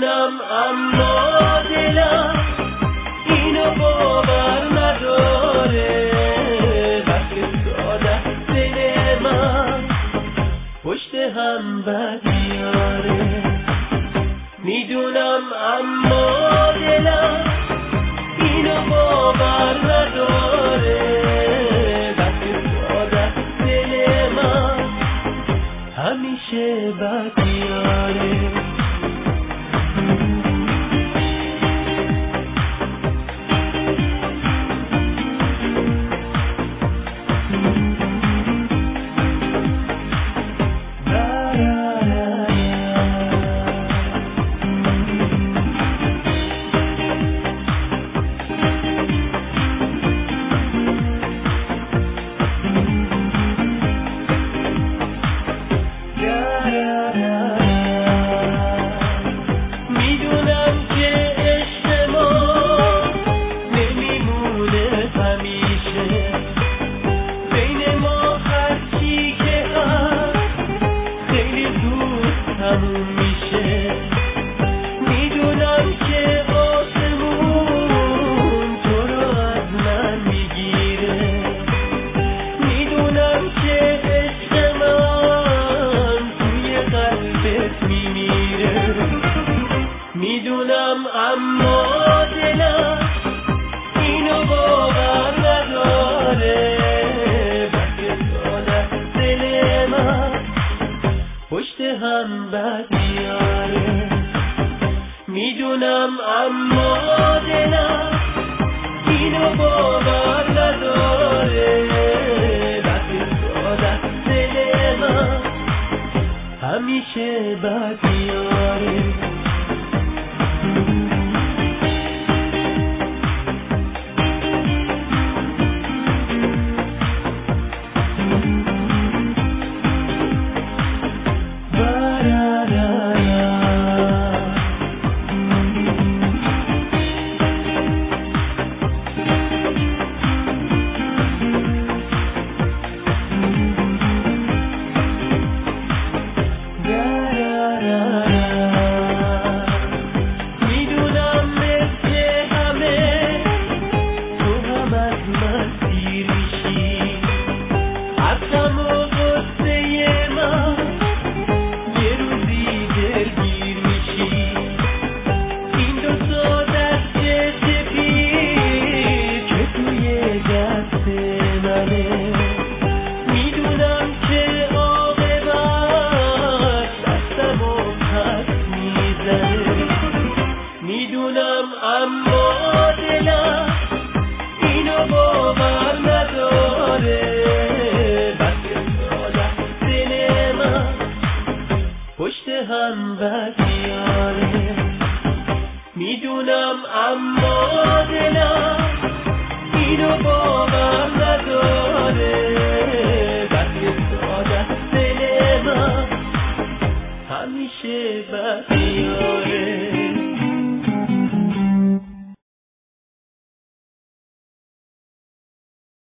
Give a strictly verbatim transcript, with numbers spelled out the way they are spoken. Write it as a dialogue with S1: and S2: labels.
S1: میدونم اما دلم اینو باور نداره، وقتی ساده دل من پشت هم بدیاره. میدونم اما دلم اینو باور نداره، وقتی ساده دل من همیشه بدیاره. میدونم اما دلم اینو باور نداره، وقتی ساده دل من پشت هم بدیاره. میدونم اما دلم اینو باور نداره، وقتی ساده دل من همیشه بدیاره. میدونم اما دلم اینو باور نداره، وقتی ساده دل من پشت هم بدیاره. میدونم اما دلم اینو باور نداره، وقتی ساده دل من همیشه بدیاره.